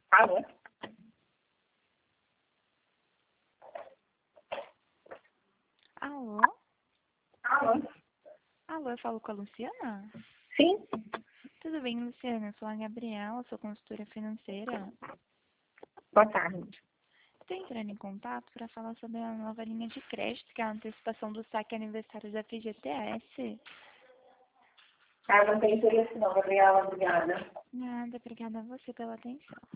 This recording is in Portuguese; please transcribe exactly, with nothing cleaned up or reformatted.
Alô? Alô? Alô? Alô, eu falo com a Luciana? Sim? Tudo bem, Luciana? Eu sou a Gabriela, sou consultora financeira. Boa tarde. Estou entrando em contato para falar sobre a nova linha de crédito, que é a antecipação do saque aniversário da F G T S. Ah, não tem interesse não, Gabriela, obrigada. Nada, obrigada a você pela atenção.